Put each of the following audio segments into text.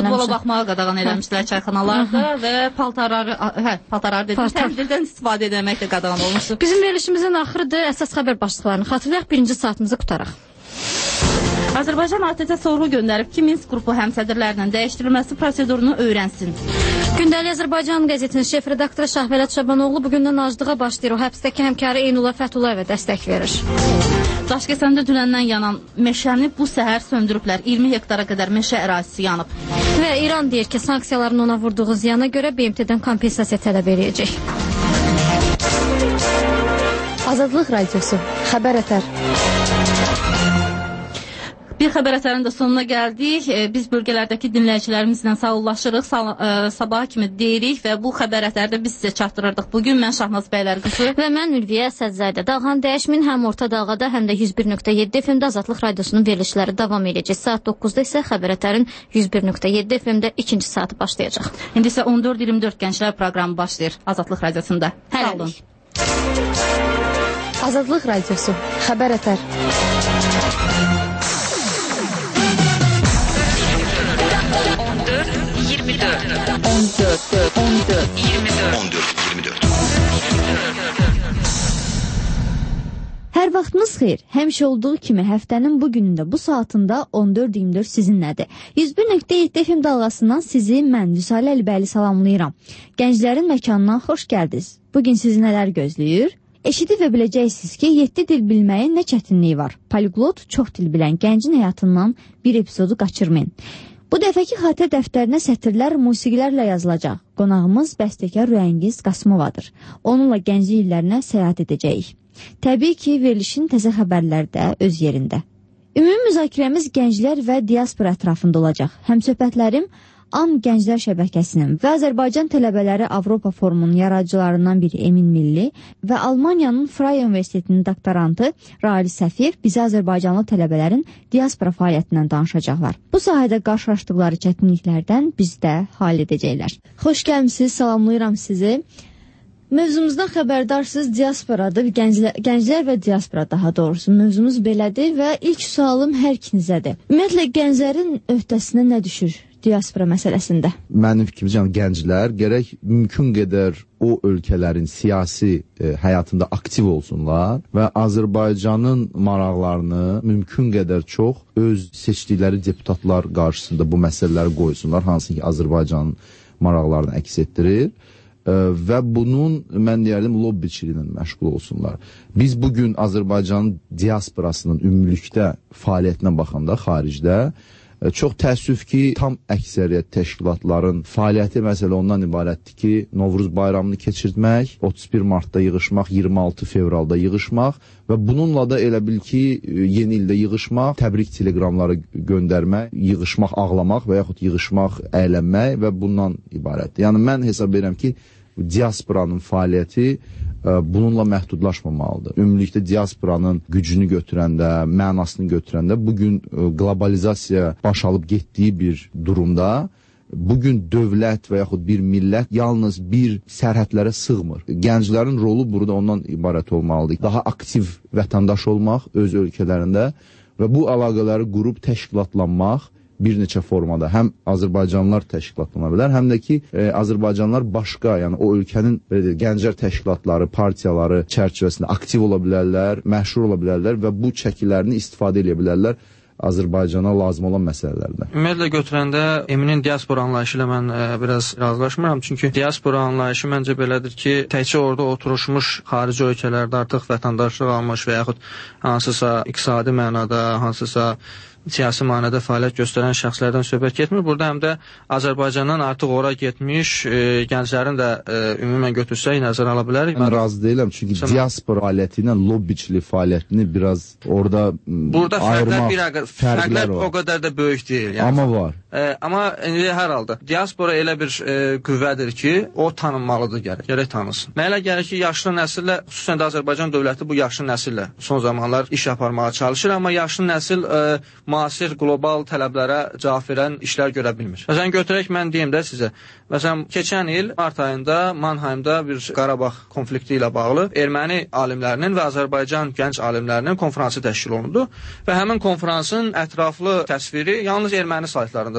Futbola baxmağa qadağan eləmişdilər çayxanalarda və paltarları dedim, təndirdən istifadə etmək də qadağan olmuşdu. Bizim verilişimizin axırıdır, əsas xəbər başlıqlarını xatırlayaq, birinci saatımızı qutaraq. Azərbaycan ATƏT-ə sorğu göndərib ki, Minsk qrupu həmsədrlərinin dəyişdirilməsi prosedurunu öyrənsin. Gündəlik Azərbaycan qəzetinin şef redaktoru Şahvələt Şabanoğlu bugündən aclığa başlayır. O həbsdəki həmkarı Eynullah Fətullayevə dəstək verir. Daşkəsəndə dünəndən yanan meşəni bu səhər söndürüblər. 20 hektara qədər meşə ərazisi yanıb. Və İran deyir ki, sanksiyaların ona vurduğu ziyana görə BMT-dən kompensasiya tələb edəcək. Azadlıq radiosu, xəbər ətər. Bir xəbər ətərinin də sonuna gəldik. Biz bölgələrdəki dinləyicilərimizlə sağollaşırıq. Sabaha kimi deyirik və bu xəbər ətərdə biz sizə çatdırırdıq. Bugün mən Şahnaz Bəylər qızı və mən Ülviyə Sədzaydə. Dalğan dəyişmin həm orta dalğada, həm də 101.7 FM-də Azadlıq radiosunun verilişləri davam edəcək. Saat 9-da isə xəbər ətərin 101.7 FM-də ikinci saatı başlayacaq. İndi isə 14-24 Gənclər proqramı başlayır Azadlıq radiosunda. Sağ olun. Azadlıq radiosu, xəbər ətər. Hər vaxtınız xeyir. Həmişə olduğu kimi həftənin bu günündə, bu saatında 14-24 sizinlədir. 101.7 FM dalğasından sizi mən Vüsalə Əlibəyli salamlayıram. Gənclərin məkanından xoş gəldiniz. Bugün sizi nələr gözləyir? Eşidib və biləcəksiniz ki, 7 dil bilməyin nə çətinliyi var. Poliglot çox dil bilən gəncin həyatından bir epizodu qaçırmayın. Bu dəfəki xatirə dəftərinə sətirlər musiqilərlə yazılacaq. Qonağımız bəstəkar Rüyəngiz Qasımovadır. Onunla gənclik illərinə səyahət edəcəyik. Təbii ki, verilişin təzə xəbərləri də öz yerində. Ümumi müzakirəmiz gənclər və diaspora ətrafında olacaq. Həmsöhbətlərim AM Gənclər Şəbəkəsinin və Azərbaycan Tələbələri Avropa Forumunun yaradıcılarından biri Emin Milli və Almaniyanın Freie Universitetinin doktorantı Rali Səfir bizə Azərbaycanlı tələbələrin diaspora fəaliyyətindən danışacaqlar. Bu sahədə qarşılaşdıqları çətinliklərdən biz də hal edəcəklər. Xoş gəlmisiniz, salamlayıram sizi. Mövzumuzdan xəbərdarsınız, diasporadır, gənclər və diaspora daha doğrusu. Mövzumuz belədir və ilk sualım hər ikinizədir. Ümumiyyətlə, gənclərin öhdəsinə nə düşür diaspora məsələsində? Mənim fikrimcə, gənclər gərək mümkün qədər o ölkələrin siyasi həyatında aktiv olsunlar və Azərbaycanın maraqlarını mümkün qədər çox öz seçdikləri deputatlar qarşısında bu məsələləri qoysunlar, hansı ki Azərbaycanın maraqlarını əks etdirir. Və bunun, mən deyərdim, lobbiçiliyi məşğul olsunlar. Biz bugün Azərbaycanın diasporasının ümumilikdə fəaliyyətinə baxanda xaricdə çox təəssüf ki, tam əksəriyyət təşkilatların fəaliyyəti məsələ ondan ibarətdir ki, Novruz bayramını keçirtmək, 31 martda yığışmaq, 26 fevralda yığışmaq və bununla da elə bil ki, yeni ildə yığışmaq, təbrik teleqramları göndərmək, yığışmaq, ağlamaq və yaxud yığışmaq, əylənmək və bundan ibarətdir. Yəni, mən hesab edirəm ki, diasporanın fəaliyyəti bununla məhdudlaşmamalıdır. Ümumilikdə diasporanın gücünü götürəndə, mənasını götürəndə, bugün qlobalizasiya baş alıb getdiyi bir durumda, bugün dövlət və yaxud bir millət yalnız bir sərhədlərə sığmır. Gənclərin rolu burada ondan ibarət olmalıdır. Daha aktiv vətəndaş olmaq öz ölkələrində və bu əlaqələri qurub təşkilatlanmaq bir neçə formada. Həm Azərbaycanlılar təşkilatlana bilər, həm də ki, Azərbaycanlılar başqa, yəni o ölkənin gənclər təşkilatları, partiyaları çərçivəsində aktiv ola bilərlər, məşhur ola bilərlər və bu çəkilərini istifadə edə bilərlər Azərbaycana lazım olan məsələlərdə. Ümumiyyətlə götürəndə Eminin diaspora anlayışı ilə mən biraz razılaşmıram. Çünki diaspora anlayışı məncə belədir ki, təkcə orada oturuşmuş xarici ölkələrdə artıq vətəndaşlıq almış və yaxud hansısa iqtisadi mənada, hansısa siyasi manada fəaliyyət göstərən şəxslərdən söhbət getmir. Burada həm də Azərbaycandan artıq ora getmiş gənclərin də ümumən götürsək nəzərə ala bilərik. Mən razı deyiləm, çünki diaspora fəaliyyəti ilə lobbiçilik fəaliyyətini biraz orada ayırmaq, fərqlər o qədər də böyük deyil. Yəni, amma var. Amma hər halda diaspora elə bir qüvvədir ki, o tanınmalıdır, gərək tanınsın. Mənə elə gəlir ki, yaşlı nəsillə, xüsusən də Azərbaycan dövləti bu yaşlı nəsillə son zamanlar iş aparmağa çalışır, amma yaşlı nəsil müasir qlobal tələblərə cavab verən işlər görə bilmir. Məsələn, götürək, mən deyim də sizə. Məsələn, keçən il mart ayında Mannheimda bir Qarabağ konflikti ilə bağlı erməni alimlərinin və Azərbaycan gənc alimlərinin konfransı təşkil olundu və həmin konfransın ətraflı təsviri yalnız erməni saytlarında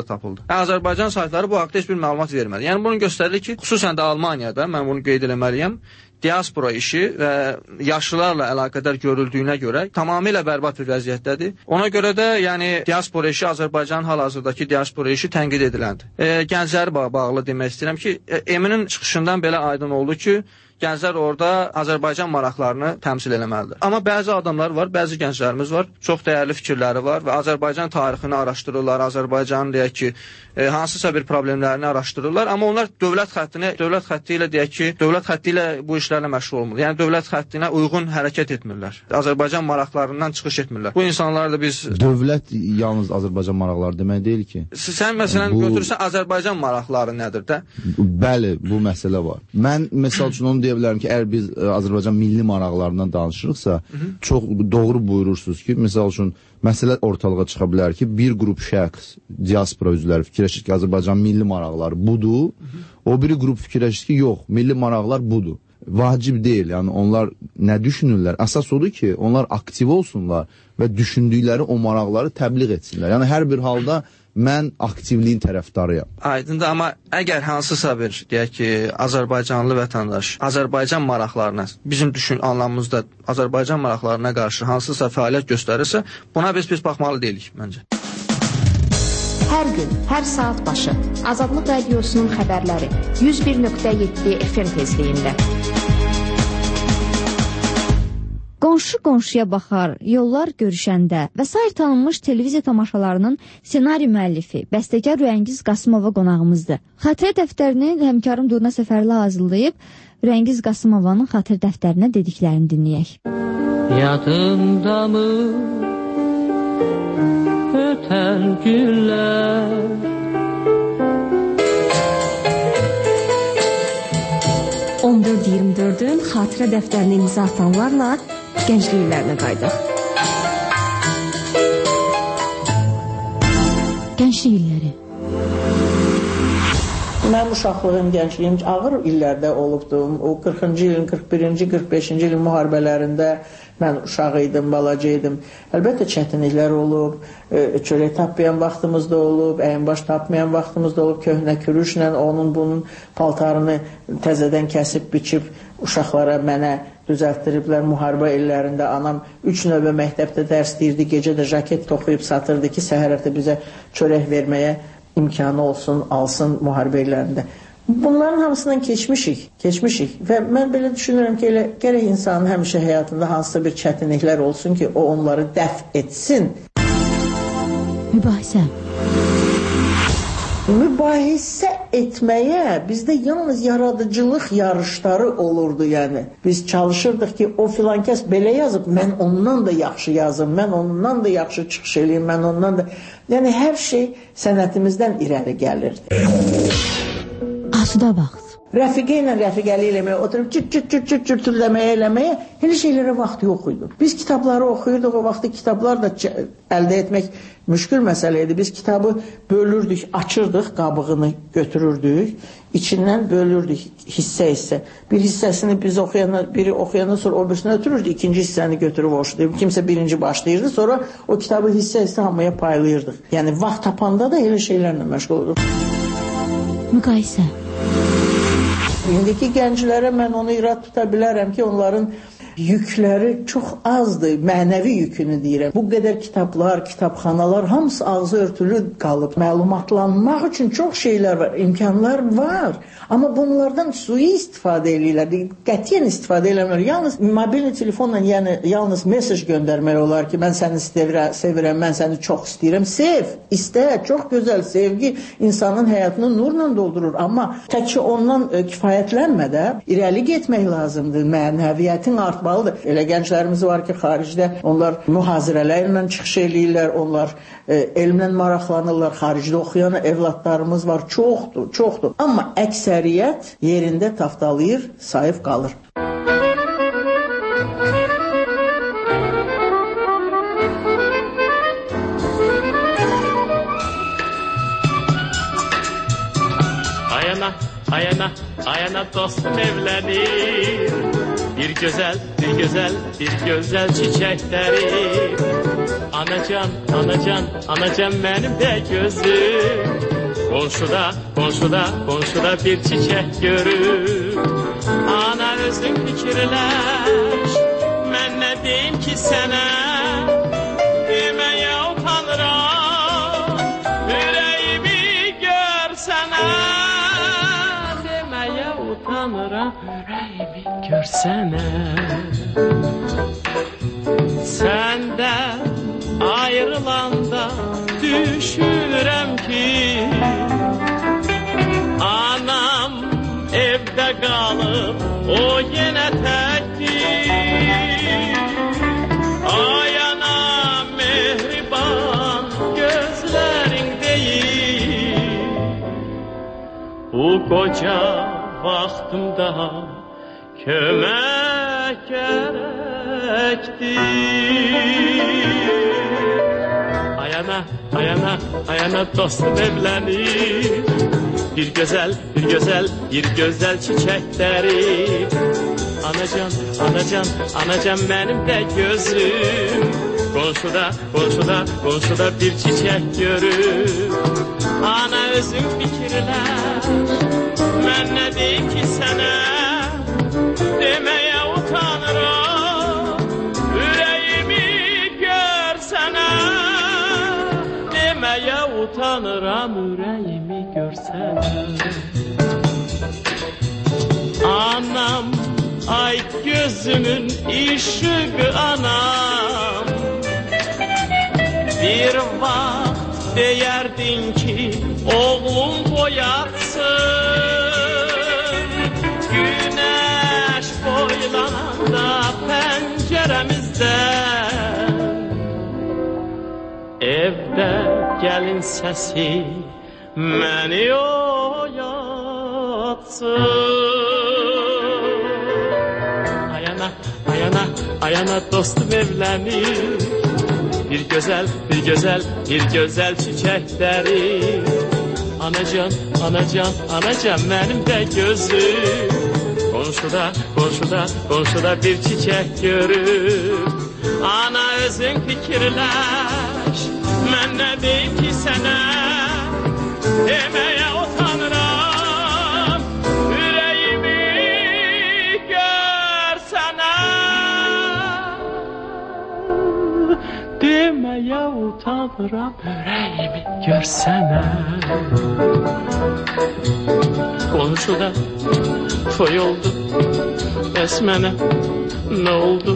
tapıldı. Azərbaycan saytları bu haqda heç bir məlumat vermədi. Yəni bunu göstərir ki, xüsusən də Almaniyada, mən bunu qeyd eləməliyəm, diaspora işi və yaşlılarla əlaqədar görüldüyünə görə tamamilə bərbad bir vəziyyətdədir. Ona görə də yəni diaspora işi Azərbaycanın hal-hazırdakı diaspora işi tənqid ediləndir. Gəncləri bağlı demək istəyirəm ki, Eminin çıxışından belə aydın oldu ki, gənclər orada Azərbaycan maraqlarını təmsil eləməlidir. Amma bəzi adamlar var, bəzi gənclərimiz var, çox dəyərli fikirləri var və Azərbaycan tarixini araşdırırlar, Azərbaycanın deyək ki, hansısa bir problemlərini araşdırırlar, amma onlar dövlət xətti ilə bu işlərlə məşğul olmur. Yəni dövlət xəttinə uyğun hərəkət etmirlər. Azərbaycan maraqlarından çıxış etmirlər. Bu insanlar da biz dövlət yalnız Azərbaycan maraqları demək deyil ki. Sən məsələn götürsən Azərbaycan maraqları nədir də? Bəli, bu məsələ var. Mən məsəl üçün onu deyə bilərəm ki, əgər biz Azərbaycan milli maraqlarından danışırıqsa, çox doğru buyurursunuz ki, məsəl üçün məsələ ortalığa çıxa bilər ki, bir qrup şəxs, diaspora üzvləri fikirləşir ki, Azərbaycan milli maraqları budur, o biri qrup fikirləşir ki, yox, milli maraqlar budur. Vacib deyil, yəni onlar nə düşünürlər? Əsas odur ki, onlar aktiv olsunlar və düşündükləri o maraqları təbliğ etsinlər. Yəni hər bir halda mən aktivliyin tərəfdarıyam. Aydındır, amma əgər hansısa bir, deyək ki, Azərbaycanlı vətəndaş Azərbaycan maraqlarına, bizim anlamımızda Azərbaycan maraqlarına qarşı hansısa fəaliyyət göstərirsə, buna biz baxmalı deyilik, məncə. Hər gün, hər saat başı Azadlıq Radiosunun xəbərləri 101.7 FM tezliyində. Qonşu qonşuya baxar, yollar görüşəndə və sair tanınmış televiziya tamaşalarının ssenari müəllifi, bəstəkar Rüyəngiz Qasımova qonağımızdır. Xatirə dəftərini həmkarım Durna Səfərli hazırlayıb, Rüyəngiz Qasımovanın xatirə dəftərinə dediklərini dinləyək. Yadımdamı ötən günlər, 14-24-ün xatirə dəftərini imza atanlarla gənclik illərinə qaydıq. Gənclik illəri. Mənim uşaqlığım, gəncliyim ağır illərdə olubdum. O 40-cı ilin, 41-ci, 45-ci ilin müharibələrində mən uşaq idim, balaca idim. Əlbəttə çətinliklər olub, çörək tapmayan vaxtımız da olub, əyinbaş tapmayan vaxtımız da olub, köhnə kürüşlə onun bunun paltarını təzədən kəsib, biçib uşaqlara mənə düzəltdiriblər. Müharibə illərində anam 3 növbə məktəbdə dərs deyirdi, gecə də jaket toxuyub satırdı ki, səhər ərtə bizə çörək verməyə imkanı olsun, alsın müharibə illərində. Bunların hamısından keçmişik və mən belə düşünürəm ki, gərək insanın həmişə həyatında hansısa bir çətinliklər olsun ki, o onları dəf etsin. Mübahisə etməyə bizdə yalnız yaradıcılıq yarışları olurdu, yəni. Biz çalışırdıq ki, o filankəs belə yazıb, mən ondan da yaxşı yazım, mən ondan da yaxşı çıxış eləyim, mən ondan da... Yəni, hər şey sənətimizdən irəli gəlirdi. Asuda vaxt. Rəfiqə ilə rəfiqəli eləməyə, oturub cürt-cürt-cürt-cürt eləməyə elə şeylərə vaxt yox idi. Biz kitabları oxuyurduq, o vaxtda kitablar da əldə etmək müşkül məsələ idi. Biz kitabı bölürdük, açırdıq, qabığını götürürdük, içindən bölürdük hissə-hissə. Bir hissəsini biz biri oxuyandan sonra o birisini ötürürdük, ikinci hissəni götürüb oxuyurduk. Kimsə birinci başlayırdı, sonra o kitabı hissə-hissə hamıya paylayırdıq. Yəni, vaxt tapanda da elə şeylərlə məşğul olurduq. Müqayisə. İndiki gənclərə mən onu irad tuta bilərəm ki, onların yükləri çox azdır, mənəvi yükünü deyirəm. Bu qədər kitablar, kitabxanalar, hamısı ağzı örtülü qalıb. Məlumatlanmaq üçün çox şeylər var, imkanlar var. Amma bunlardan sui istifadə edirlər, qətiyyən istifadə eləmir. Yalnız mobilni telefonla, yəni yalnız mesaj göndərmək olar ki, mən səni sevirəm, mən səni çox istəyirəm. Sev, istə, çox gözəl sevgi insanın həyatını nurla doldurur. Amma tək ki ondan kifayətlənmədə irəli getmək lazımdır, mənəviyyətin artmalıdır. Elə gənclərimiz var ki, xaricdə onlar mühazirələrlə çıxış eləyirlər, onlar elmlə maraqlanırlar, xaricdə oxuyan evladlarımız var, çoxdur. Amma əksəriyyət yerində taftalayır, sayıb qalır. Ayana dostum evlənir. Bir gözəl çiçəkləri anacan, anacan, anacan benim de gözüm. Qonşuda, qonşuda, qonşuda bir çiçek görür. Ana özün fikirləş, mən nə deyim ki sənə, deməyə utanıram, ürəyimi görsənə, deməyə utanıram, ürəyimi görsənə. Səndən ayrılanda düşünürəm ki, anam evdə qalıb, o yenə təkdir. Ay anam mehriban gözlərin deyil, bu qoca vaxtımda kömək gərəkdir. Ayana, ayana, ayana dostum evlənir. Bir gözəl, bir gözəl, bir gözəl çiçəkləri. Anacan, anacan, anacan mənim də gözüm. Qonşuda, qonşuda, qonşuda bir çiçək görür. Ana özün fikirləş, mən nə deyim ki sənə, deməyə utanıram, ürəyimi görsənə, deməyə utanıram, ürəyimi görsənə. Anam, ay gözümün işığı anam, bir vaxt deyərdin ki, oğlum boyatsın, günəş boylananda pəncərəmizdən, evdə gəlin səsi məni oyatsın. Ayana, ayana, ayana dostum evlənir. Bir gözəl, bir gözəl, bir gözəl çiçəkləri. Anacan, anacan, anacan mənim də gözüm. Qonşuda, qonşuda, qonşuda bir çiçək görür. Ana özün fikirləş, mən nə deyim ki sənə, deməyə utanıram, ürəyimi görsənə, deməyə utanıram, ürəyimi görsənə. Qonşuda toy oldu, bəs mənə nə oldu,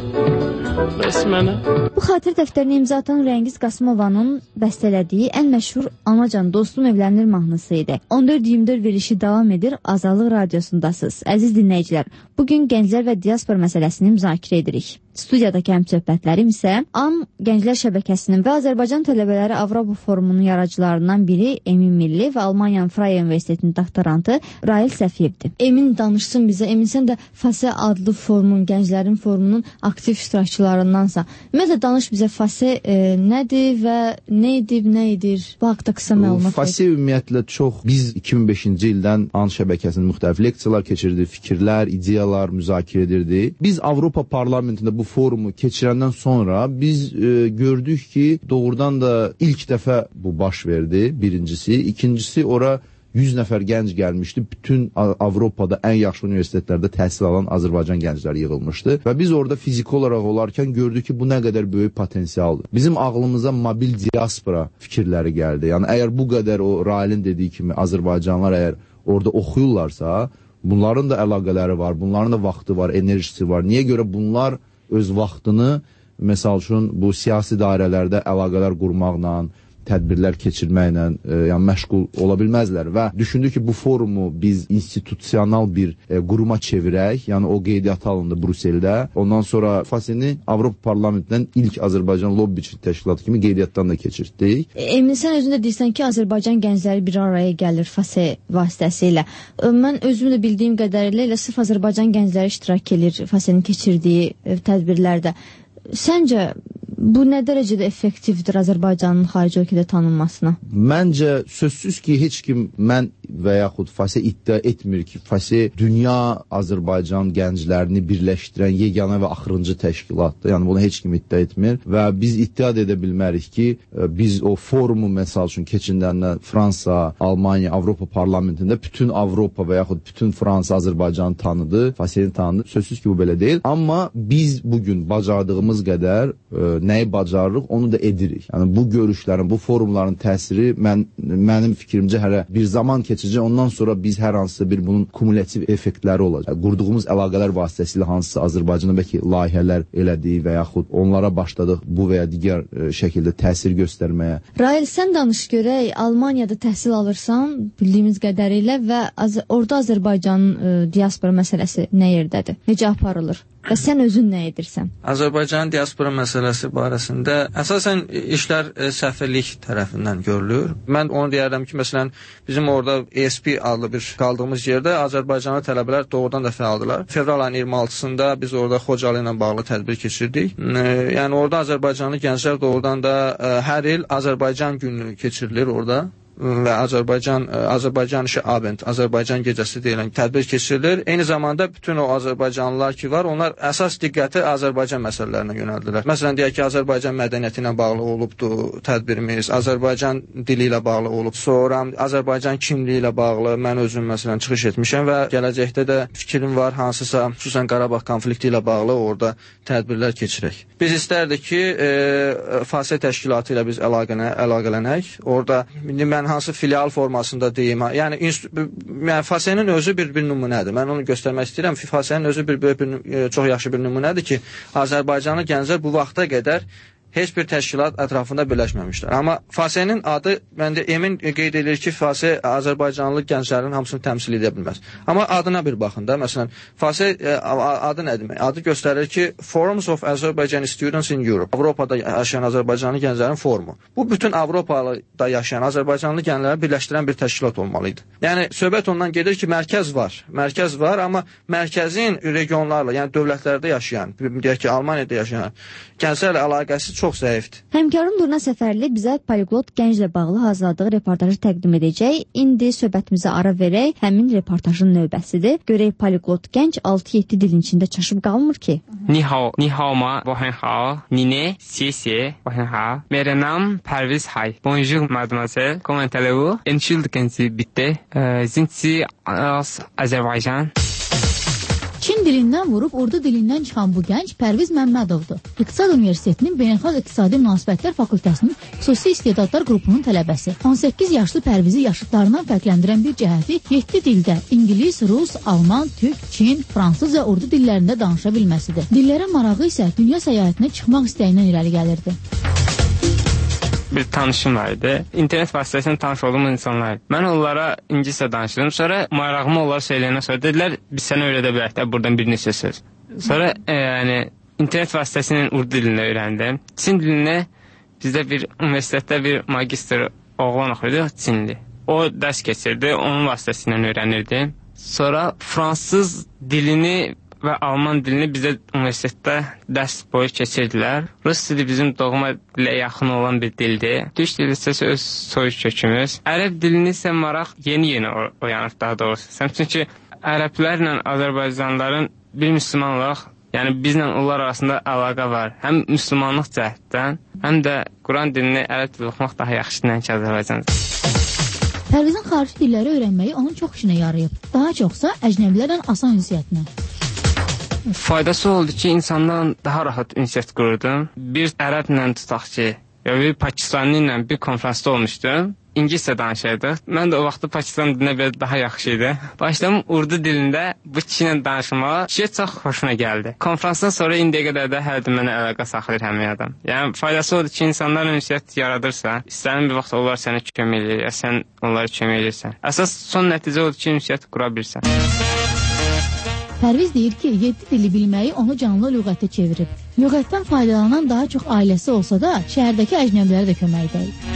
bəs mənə? Bu xatir dəftərini imza atan Rəngiz Qasımovanın bəstələdiyi ən məşhur Anacan dostum evlənir mahnısı idi. 14-24 verilişi davam edir, Azadlıq Radiosundasınız. Əziz dinləyicilər, bugün gənclər və diaspor məsələsini müzakirə edirik. Studiyadakı həmsöhbətlərim isə AM Gənclər Şəbəkəsinin və Azərbaycan Tələbələri Avropa Forumunun yaradıcılarından biri Emin Milli və Almaniyanın Freie Universitetinin doktorantı Rail Səfiyevdir. Emin danışsın bizə. Emin, sən də FASE adlı forumun, gənclərin forumunun aktiv iştirakçılarındansa. Ümumiyyətlə danış bizə FASE nədir və nə edib, nə edir? Bu haqda qısa məlumat. FASE ümumiyyətlə çox, biz 2005-ci ildən AM şəbəkəsinin müxtəlif leksiyalar keçirdi, fikirlər, ideyalar müzakirə edirdi. Biz Avropa Parlamentində bu forumu keçirəndən sonra biz gördük ki, doğrudan da ilk dəfə bu baş verdi, birincisi. İkincisi, ora 100 nəfər gənc gəlmişdi. Bütün Avropada ən yaxşı universitetlərdə təhsil alan Azərbaycan gəncləri yığılmışdı. Və biz orada fiziki olaraq olarkən gördük ki, bu nə qədər böyük potensialdır. Bizim ağlımıza mobil diaspora fikirləri gəldi. Yəni, əgər bu qədər o Railin dediyi kimi Azərbaycanlılar əgər orada oxuyurlarsa, bunların da əlaqələri var, bunların da vaxtı var, enerjisi var. Niyə görə bunlar öz vaxtını, məsəl üçün, bu siyasi dairələrdə əlaqələr qurmaqla, tədbirlər keçirməklə yəni məşğul ola bilməzlər və düşündük ki, bu forumu biz institusional bir quruma çevirək, yəni o qeydiyyata alındı Brüsseldə. Ondan sonra FASE-ni Avropa Parlamentindən ilk Azərbaycan lobbiçi təşkilatı kimi qeydiyyatdan da keçirdik. Emin, sən özün də deyirsən ki, Azərbaycan gəncləri bir araya gəlir FASE vasitəsilə. Mən özüm də bildiyim qədərilə sırf Azərbaycan gəncləri iştirak edir FASE-nin keçirdiyi tədbirlərdə. Səncə bu nə dərəcədə effektivdir Azərbaycanın xarici ölkədə tanınmasına? Məncə, sözsüz ki, heç kim, mən və yaxud FASE iddia etmir ki, FASE dünya Azərbaycan gənclərini birləşdirən yeganə və axırıncı təşkilatdır. Yəni bunu heç kim iddia etmir və biz iddia edə bilmərik ki, biz o forumu məsəl üçün keçirdəndə Fransa, Almaniya, Avropa parlamentində bütün Avropa və yaxud bütün Fransa Azərbaycanı tanıdı, FASE-ni tanıdı. Sözsüz ki, bu belə deyil. Amma biz bugün bacardığımız qədər nəyi bacarırıq, onu da edirik. Yəni bu görüşlərin, bu forumların təsiri mənim fikrimcə hələ bir zaman keçəcək. Ondan sonra biz hər hansısa bir bunun kumulativ effektləri olacaq. Qurduğumuz əlaqələr vasitəsilə hansısa Azərbaycana bəlkə layihələr elədik və yaxud onlara başladıq bu və ya digər şəkildə təsir göstərməyə. Rail, sən danış görək, Almaniyada təhsil alırsan, bildiyimiz qədərilə və orada Azərbaycanın diaspora məsələsi nə yerdədir? Necə aparılır? Və sən özün nə edirsən? Azərbaycanın diaspora məsələsi barəsində əsasən işlər səfirlik tərəfindən görülür. Mən onu deyərəm ki, məsələn, bizim orada ESP adlı bir qaldığımız yerdə Azərbaycanlı tələbələr doğrudan da fəaldılar. Fevral ayının 26-sında biz orada Xocalı ilə bağlı tədbir keçirdik. Yəni orada Azərbaycanlı gənclər doğrudan da hər il Azərbaycan günü keçirilir orada. Və Azərbaycan işi Abend, Azərbaycan gecəsi deyilən tədbir keçirilir. Eyni zamanda bütün o Azərbaycanlılar ki var, onlar əsas diqqəti Azərbaycan məsələlərinə yönəldilər. Məsələn, deyək ki, Azərbaycan mədəniyyəti ilə bağlı olubdur tədbirimiz, Azərbaycan dili ilə bağlı olub, sonra Azərbaycan kimliyi ilə bağlı mən özüm məsələn çıxış etmişəm və gələcəkdə də fikrim var, hansısa xüsusən Qarabağ konflikti ilə bağlı orada tədbirlər keçirək. Biz istərdik ki, FASE təşkilatı ilə biz əlaqələnək. Orada mən hansı filial formasında deyim, yəni FASE-nin özü bir nümunədir. Mən onu göstərmək istəyirəm. FASE-nin özü çox yaxşı bir nümunədir ki, Azərbaycanlı gənclər bu vaxta qədər heç bir təşkilat ətrafında birləşməmişlər. Amma FASE-nin adı, məndə emin qeyd edir ki, FASE Azərbaycanlı gənclərin hamısını təmsil edə bilməz. Amma adına bir baxın da, məsələn, FASE adı nə demək? Adı göstərir ki, Forums of Azerbaijani Students in Europe. Avropada yaşayan Azərbaycanlı gənclərin forumu. Bu, bütün Avropada yaşayan Azərbaycanlı gəncləri birləşdirən bir təşkilat olmalıydı. Yəni, söhbət ondan gedir ki, mərkəz var, amma mərkəzin regionlarla, yəni dövlətlərdə yaşayan, deyək ki, Almaniyada yaşayan gənclərlə əlaqəsi çox zəifdir. Həmkarım Durna Səfərli bizə poliglot gənclə bağlı hazırladığı reportajı təqdim edəcək. İndi söhbətimizə ara verək. Həmin reportajın növbəsidir. Görək poliglot gənc 6-7 dilin içində çaşıb qalmır ki. Ni hao ma, wohen hao, ni ne, xie, wohen hao. Mere nam Perviz Hay. Bonjour mademoiselle, comment allez-vous? Entschuldigen bitte. Sind Sie aus Azerbaycan? Çin dilindən vurub Urdu dilindən çıxan bu gənc Pərviz Məmmədovdur. İqtisad Universitetinin Beynəlxalq İqtisadi Münasibətlər Fakültəsinin xüsusi istedadlar qrupunun tələbəsi. 18 yaşlı Pərvizi yaşıtlarından fərqləndirən bir cəhəti 7 dildə İngilis, Rus, Alman, Türk, Çin, Fransız və Urdu dillərində danışa bilməsidir. Dillərə marağı isə dünya səyahətinə çıxmaq istəyindən irəli gəlirdi. Bir tanışım var idi. İnternet vasitəsilə tanış olduğum insanlar. Mən onlara ingiliscə danışdım. Sonra marağımı onlara söyləyəndən sonra dedilər, biz sənə öyrədə bilərik də buradan bir neçə söz. Sonra internet vasitəsilə Urdu dilini öyrəndim. Çin dilini bizdə bir universitetdə bir magistr oğlan oxuydu, Çinli. O dərs keçirdi, onun vasitəsilə öyrənirdim. Sonra fransız dilini və Alman dilini bizə universitetdə dərs boyu keçirdilər. Rus dili bizim doğma dilə yaxın olan bir dildir. Türk dili isə öz soyuş kökümüz. Ərəb dilini isə maraq yeni oyanır daha doğrusu. Çünki ərəblərlə Azərbaycanlıların bir müsəlman olaraq, yəni bizlə onlar arasında əlaqə var. Həm müsəlmanlıq cəhətdən, həm də Quran dilini ərəb dili oxumaq daha yaxşıdır ki, Azərbaycanca. Pərvizin xarici dilləri öyrənməyi onun çox işinə yarayıb. Daha çoxsa əcnəbilərlə asan ünsiyyətinə. Faydası oldu ki, insanlarla daha rahat ünsiyyət qururdum. Bir ərəblə tutaq ki, bir Pakistanlı ilə bir konferansda olmuşdum. İngiliscə danışırdıq. Mən də o vaxtda Pakistan dilinə belə daha yaxşı idi. Başladım Urdu dilində bu kişi ilə danışmağa. Kişiyə çox xoşuna gəldi. Konferansdan sonra indiyə qədər də hər gün mənə əlaqə saxlayır həmin adam. Yəni faydası oldu ki, insanlarla ünsiyyət yaradırsa, istədiyin bir vaxt onlar sənə kömək edir, ya sən onlara kömək edirsən. Əsas son nəticə oldu ki, ünsiyyət qura bilirsən. Pərviz deyir ki, 7 dili bilməyi onu canlı lüğətə çevirib. Lüğətdən faydalanan daha çox ailəsi olsa da, şəhərdəki əcnəbilərə də kömək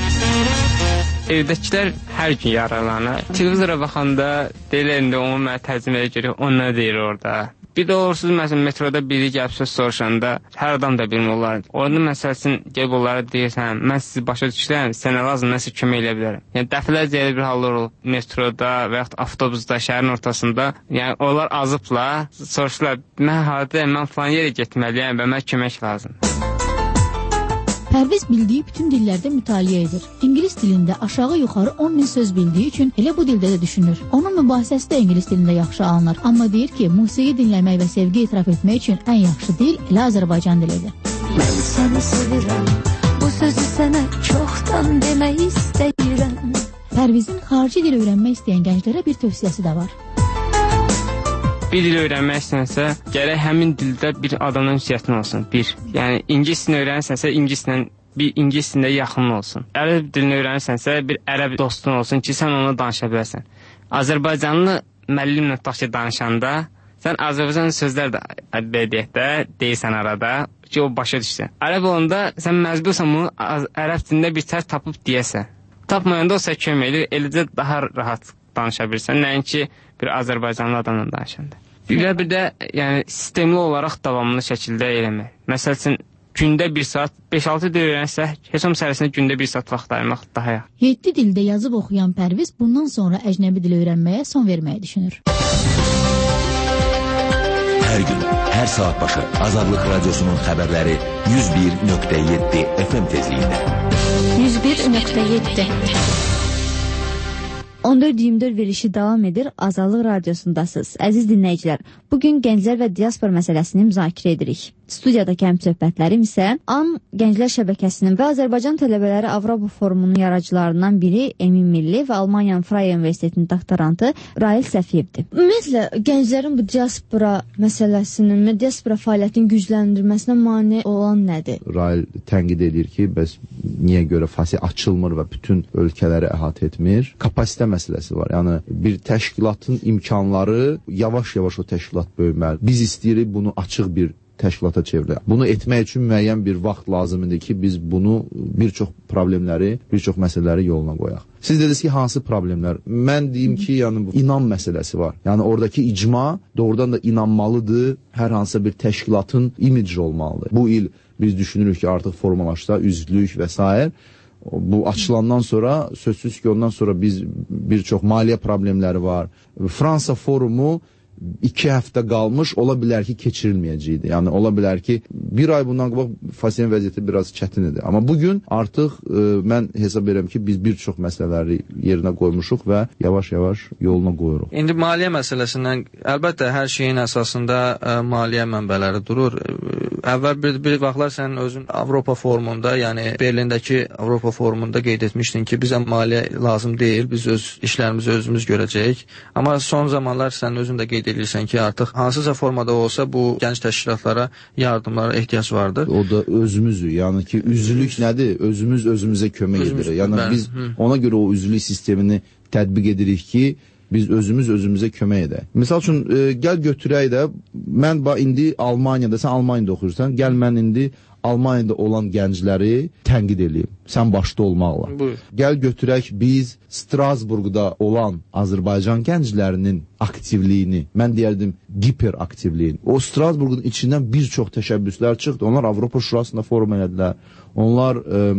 edək. Evdəkilər hər gün yararlanır. Televizora baxanda deyirlər, indi onu mənə tərcüməyə görə, o nə deyir orada? Bir də olursuz, məsələn, metroda biri gəlib söz soruşanda, hər adam da bilmir olar. Orada məsəl üçün, gəlib onlara deyirsən, mən sizi başa düşürəm, sənə lazım, nəsə kömək elə bilərəm. Yəni, dəfələrcə elə bir hallar olub, metroda və yaxud avtobusda, şəhərin ortasında, yəni, onlar azıblar, soruşurlar, mən falan yerə getməliyəm və mənə kömək lazım. Pərviz bildiyi bütün dillərdə mütaliə edir. İngilis dilində aşağı-yuxarı 10.000 söz bildiyi üçün elə bu dildə də düşünür. Onun mübahisəsi də ingilis dilində yaxşı alınır. Amma deyir ki, musiqi dinləmək və sevgi etiraf etmək üçün ən yaxşı dil elə Azərbaycan dilidir. Mən səni sevirəm, bu sözü sənə çoxdan demək istəyirəm. Pərvizin xarici dil öyrənmək istəyən gənclərə bir tövsiyəsi də var. Bir dil öyrənmək istəyənsə, gərək həmin dildə bir adamın ünsiyyətin olsun. Yəni, ingilis dilini öyrənirsənsə, ingilis dilində yaxın olsun. Ərəb dilini öyrənirsənsə, bir ərəb dostun olsun ki, sən onunla danışa bilərsən. Azərbaycanlı müəllimlə tutaq ki, danışanda, sən Azərbaycan sözlər də deyirsən arada ki, o başa düşsən. Ərəb olanda, sən məcbursan bunu ərəb dilində bir tər tapıb deyəsən. Tapmayanda o sən kömək edir, eləcə daha rahat danışa bilirsən, nəinki bir Azərbaycanlı adamla danışanda. Bir də yəni, sistemli olaraq davamlı şəkildə eləmək. Məsəl üçün, gündə 1 saat, 5-6 dil öyrənsək, heç olmasa sərəsində gündə 1 saat vaxt ayırmaq daha yaxşı. 7 dildə yazıb oxuyan Pərviz bundan sonra əcnəbi dil öyrənməyə son verməyi düşünür. Hər gün, hər saat başı Azadlıq Radiosunun xəbərləri 101.7 FM tezliyində. 101.7 14-24 verilişi davam edir. Azadlıq Radiosundasınız. Əziz dinləyicilər, bugün gənclər və diaspor məsələsini müzakirə edirik. Studiyadakı həmsöhbətlərim isə AN Gənclər Şəbəkəsinin və Azərbaycan Tələbələri Avropa Forumunun yaradıcılarından biri Emin Milli və Almaniyanın Freie Universitetinin doktorantı Rail Səfiyevdir. Ümumiyyətlə, gənclərin bu diaspora məsələsinin, diaspora fəaliyyətinin gücləndirməsinə mane olan nədir? Rail tənqid edir ki, bəs niyə görə FASİ açılmır və bütün ölkələri əhatə etmir? Kapasitə məsələsi var. Yəni, bir təşkilatın imkanları yavaş-yavaş o təşkilat böyüməli. Biz istəyirik bunu açıq bir təşkilata çevirək. Bunu etmək üçün müəyyən bir vaxt lazımdır ki, biz bunu bir çox problemləri, bir çox məsələləri yoluna qoyaq. Siz dediniz ki, hansı problemlər? Mən deyim ki, yəni inan məsələsi var. Yəni oradakı icma doğrudan da inanmalıdır, hər hansısa bir təşkilatın imidji olmalıdır. Bu il biz düşünürük ki, artıq formalaşsa, üzvlük və s. Bu açılandan sonra, sözsüz ki, ondan sonra biz bir çox maliyyə problemləri var. Fransa forumu 2 həftə qalmış, ola bilər ki, keçirilməyəcəkdir. Yəni, ola bilər ki, bir ay bundan qabaq FASİ-nin vəziyyəti biraz çətin idi. Amma bugün artıq mən hesab edirəm ki, biz bir çox məsələləri yerinə qoymuşuq və yavaş-yavaş yoluna qoyuruq. İndi maliyyə məsələsindən, əlbəttə, hər şeyin əsasında maliyyə mənbələri durur. Əvvəl bir vaxtlar sən özün Avropa forumunda, yəni Berlindəki Avropa forumunda qeyd etmişdin ki, bizə maliyyə lazım deyil, biz öz işlərimizi özümüz görəcəyik. Amma son zamanlar sən özün də qeyd edirsən ki, artıq hansısa formada olsa bu gənc təşkilatlara, yardımlara ehtiyac vardır. O da özümüzü, yəni ki, üzvlük nədir? Özümüz özümüzə kömək edirik. Yəni biz ona görə o üzvlük sistemini tətbiq edirik ki, biz özümüz özümüzə kömək edək. Misal üçün, gəl götürək də, mən indi Almaniyada, sən Almaniyada oxuyursan, gəl mən indi Almaniyada olan gəncləri tənqid edeyim. Sən başda olmaqla. Buyur. Gəl götürək biz Strasburqda olan Azərbaycan gənclərinin aktivliyini, mən deyərdim hiperaktivliyini. O Strasburqun içindən bir çox təşəbbüslər çıxdı. Onlar Avropa Şurasında forum elədilər. Onlar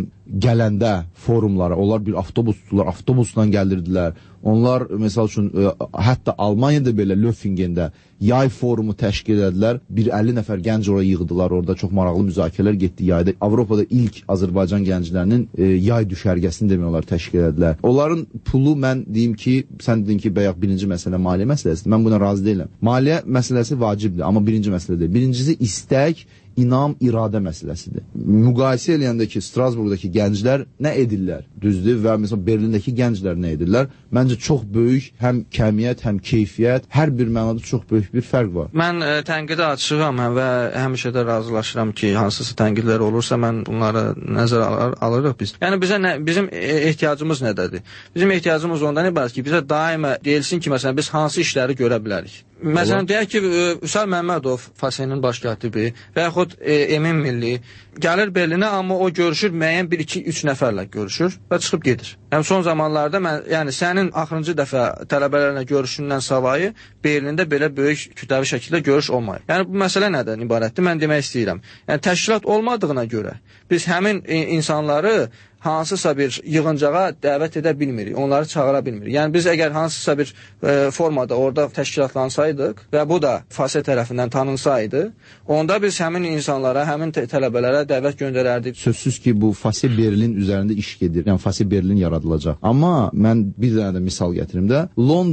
gələndə forumlara, onlar bir avtobus tutular, avtobusla gəldirdilər. Onlar, məsəl üçün, hətta Almaniyada belə Löfingendə yay forumu təşkil edədilər. Bir 50 nəfər gənc oraya yığdılar, orada çox maraqlı müzakirələr getdi yayda. Avropada ilk Azərbaycan gənclərinin yay düşərgəsini demək olar təşkil edədilər. Onların pulu mən deyim ki, sən dedin ki, bayaq birinci məsələ maliyyə məsələsidir. Mən buna razı deyiləm. Maliyyə məsələsi vacibdir, amma birinci məsələ deyil. Birincisi istək, inam, iradə məsələsidir. Müqayisə eləyəndə ki, Strasburqdakı gənclər nə edirlər, düzdür, və məsələn Berlindəki gənclər nə edirlər, məncə çox böyük həm kəmiyyət, həm keyfiyyət, hər bir mənada çox böyük bir fərq var. Mən tənqidə açığam və həmişə də razılaşıram ki, hansısa tənqidlər olursa, mən bunları nəzərə alırıq biz. Yəni bizim ehtiyacımız nədədir? Bizim ehtiyacımız ondan ibarət ki, bizə daima deyilsin ki, məsələn, biz hansı işləri görə bilərik. Məsələn, deyək ki, Vüsal Məmmədov, FASE-nin baş katibi və yaxud Emin Milli gəlir Berlinə, amma o görüşür, müəyyən 1-2-3 nəfərlə görüşür və çıxıb gedir. Yəni, son zamanlarda yəni sənin axırıncı dəfə tələbələrlə görüşündən savayı Berlində belə böyük kütləvi şəkildə görüş olmayıb. Yəni, bu məsələ nədən ibarətdir? Mən demək istəyirəm. Yəni, təşkilat olmadığına görə biz həmin insanları hansısa bir yığıncağa dəvət edə bilmirik, onları çağıra bilmirik. Yəni biz əgər hansısa bir formada orada təşkilatlansaydıq və bu da FASE tərəfindən tanınsaydı, onda biz həmin insanlara, həmin tələbələrə dəvət göndərərdik. Sözsüz ki, bu FASE Berlin üzərində iş gedir. Yəni FASE Berlin yaradılacaq. Amma mən bir dənə də misal gətirim də, London